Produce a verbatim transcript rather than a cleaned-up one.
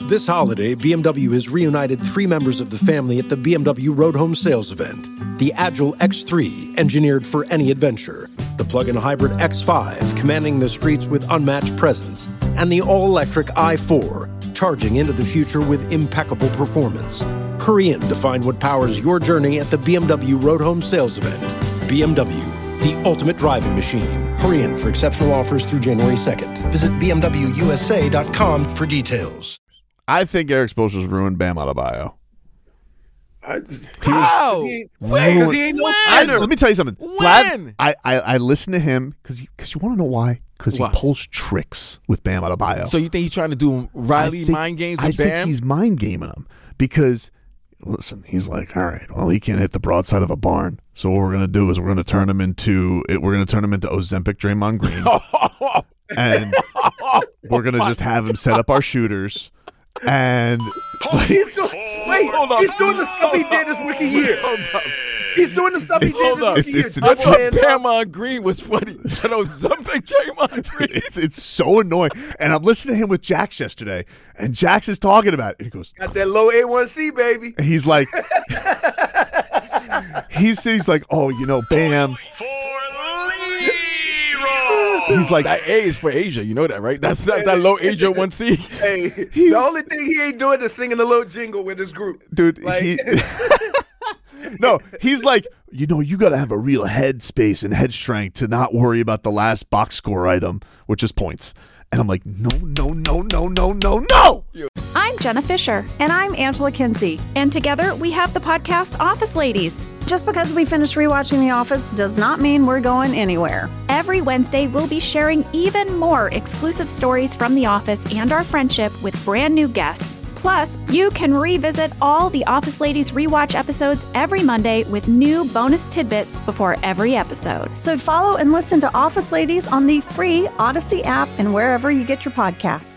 This holiday, B M W has reunited three members of the family at the B M W Road Home Sales event. The Agile X three, engineered for any adventure. The plug-in hybrid X five, commanding the streets with unmatched presence. And the all-electric i four, charging into the future with impeccable performance. Hurry in to find what powers your journey at the B M W Road Home Sales event. B M W, the ultimate driving machine. Hurry in for exceptional offers through January second. Visit B M W U S A dot com for details. I think Eric Spoelstra's ruined Bam Adebayo. I, How? He, When? Because he ain't no When? I, spinner. let me tell you something. When? Vlad, I, I, I listen to him because because you want to know why? Because he Why? pulls tricks with Bam Adebayo. So you think he's trying to do Riley I think- mind games I with think Bam? he's mind gaming him because, listen, he's like, all right, well, he can't hit the broadside of a barn. So what we're gonna do is we're gonna turn him into it, we're gonna turn him into Ozempic Draymond Green, and we're gonna just have him set up our shooters. And He's doing, wait, Hold on. he's doing the stuff he did his rookie year. Hold up. He's doing the stuff he did It's- his hold up. rookie it's- year. it's- I Double thought hand up. Draymond Green was funny. I know something Draymond Green. it's it's so annoying. And I'm listening to him with Jax yesterday, and Jax is talking about it. And he goes, Got that low A one C, baby. he's like, he's he's like, oh, you know, Bam. He's like, That A is for Asia. You know that, right? That's not that low Asia one C. Hey, He's- the only thing he ain't doing is singing a little jingle with his group. dude, Like- he, no, he's like, you know, you got to have a real head space and head strength to not worry about the last box score item, which is points. And I'm like, no, no, no, no, no, no, no. I'm Jenna Fisher. And I'm Angela Kinsey. And together we have the podcast Office Ladies. Just because we finished rewatching The Office does not mean we're going anywhere. Every Wednesday, we'll be sharing even more exclusive stories from The Office and our friendship with brand new guests. Plus, you can revisit all the Office Ladies rewatch episodes every Monday with new bonus tidbits before every episode. So follow and listen to Office Ladies on the free Odyssey app and wherever you get your podcasts.